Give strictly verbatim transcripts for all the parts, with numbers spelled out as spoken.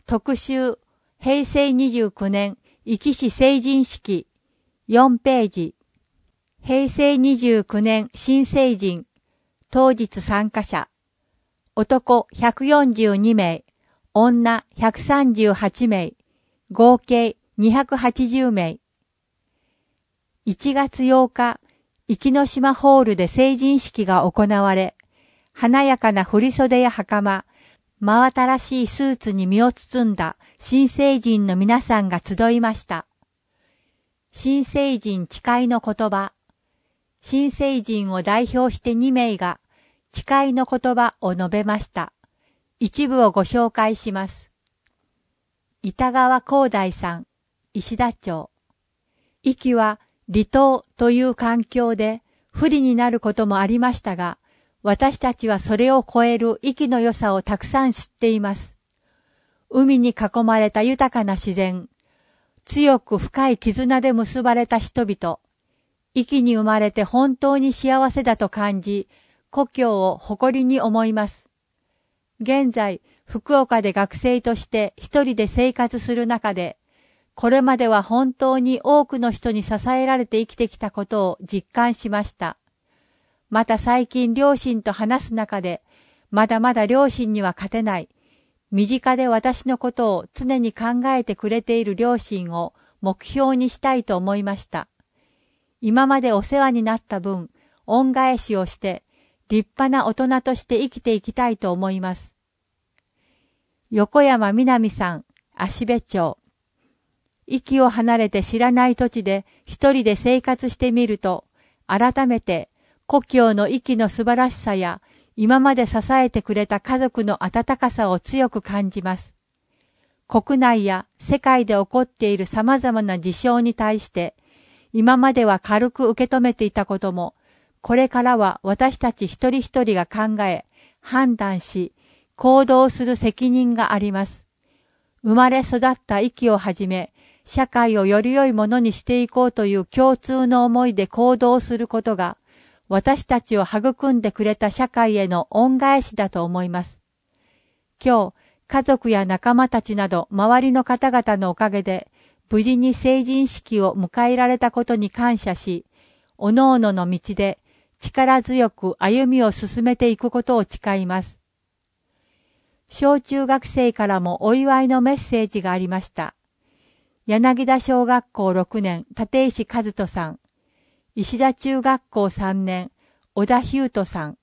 特集、へいせいにじゅうきゅうねん、壱岐市成人式、よんページ。へいせいにじゅうきゅうねん新成人、当日参加者。男ひゃくよんじゅうにめい、女ひゃくさんじゅうはちめい、合計にひゃくはちじゅうめい。いちがつようか、壱岐島ホールで成人式が行われ、華やかな振袖や袴、真新しいスーツに身を包んだ新成人の皆さんが集いました。新成人誓いの言葉。新成人を代表してにめいが誓いの言葉を述べました。一部をご紹介します。板川光大さん、石田町。壱岐は離島という環境で不利になることもありましたが、私たちはそれを超える壱岐の良さをたくさん知っています。海に囲まれた豊かな自然、強く深い絆で結ばれた人々、壱岐に生まれて本当に幸せだと感じ、故郷を誇りに思います。現在、福岡で学生として一人で生活する中で、これまでは本当に多くの人に支えられて生きてきたことを実感しました。また最近両親と話す中で、まだまだ両親には勝てない。身近で私のことを常に考えてくれている両親を目標にしたいと思いました。今までお世話になった分、恩返しをして、立派な大人として生きていきたいと思います。横山みなみさん、芦部町。壱岐を離れて知らない土地で一人で生活してみると、改めて故郷の壱岐の素晴らしさや、今まで支えてくれた家族の温かさを強く感じます。国内や世界で起こっている様々な事象に対して、今までは軽く受け止めていたことも、これからは私たち一人一人が考え、判断し、行動する責任があります。生まれ育った壱岐をはじめ、社会をより良いものにしていこうという共通の思いで行動することが、私たちを育んでくれた社会への恩返しだと思います。今日、家族や仲間たちなど周りの方々のおかげで、無事に成人式を迎えられたことに感謝し、おのおのの道で力強く歩みを進めていくことを誓います。小中学生からもお祝いのメッセージがありました。柳田小学校ろくねん、立石和人さん。石田中学校さんねん、小田ヒュートさん。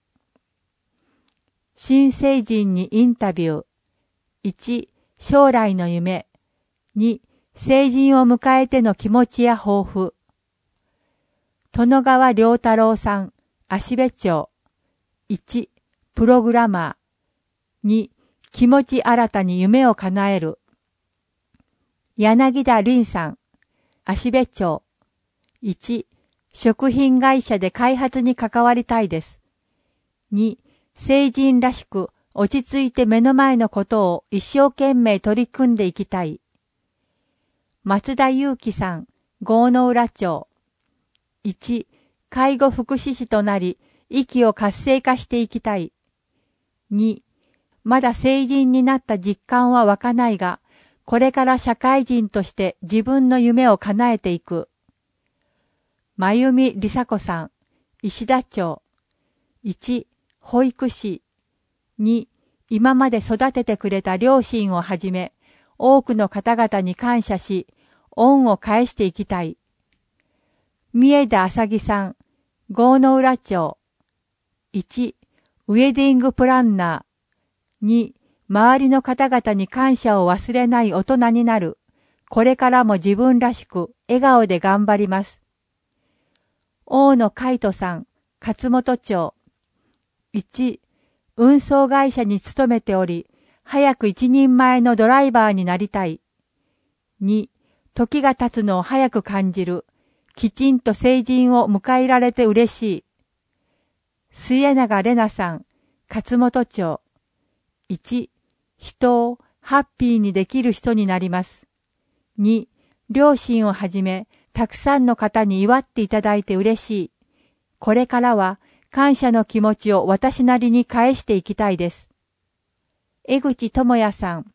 新成人にインタビュー。いち、将来の夢。に、成人を迎えての気持ちや抱負。殿川良太郎さん、芦部町。いち、プログラマー。に、気持ち新たに夢を叶える。柳田凛さん、芦部町。いち、食品会社で開発に関わりたいです。に、成人らしく落ち着いて目の前のことを一生懸命取り組んでいきたい。松田祐樹さん、郷の浦町。いち、介護福祉士となり、息を活性化していきたい。に、まだ成人になった実感は湧かないが、これから社会人として自分の夢を叶えていく。まゆみりさこさん、石田町。いち、保育士。に、今まで育ててくれた両親をはじめ、多くの方々に感謝し、恩を返していきたい。三重田あさぎさん、郷の浦町。いち、ウェディングプランナー。に、周りの方々に感謝を忘れない大人になる。これからも自分らしく笑顔で頑張ります。大野海人さん、勝本町。いち、運送会社に勤めており、早く一人前のドライバーになりたい。に、時が経つのを早く感じる。きちんと成人を迎えられて嬉しい。末永玲奈さん、勝本町。いち、人をハッピーにできる人になります。に、両親をはじめ、たくさんの方に祝っていただいて嬉しい。これからは感謝の気持ちを私なりに返していきたいです。江口智也さん、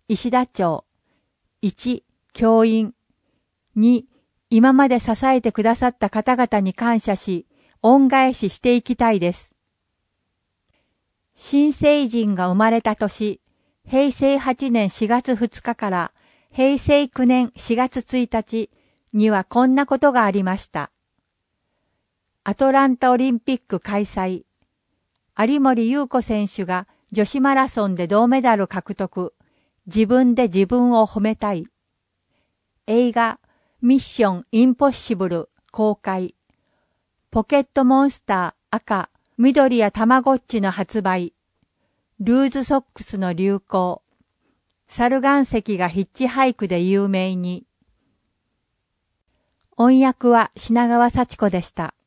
石田町。いち、教員。に、今まで支えてくださった方々に感謝し、恩返ししていきたいです。新成人が生まれた年、へいせいはちねんしがつふつかからへいせいきゅうねんしがつついたちにはこんなことがありました。アトランタオリンピック開催。有森裕子選手が女子マラソンで銅メダル獲得。自分で自分を褒めたい。映画ミッションインポッシブル公開。ポケットモンスター赤、緑やたまごっちの発売。ルーズソックスの流行。猿岩石がヒッチハイクで有名に。音訳は品川幸子でした。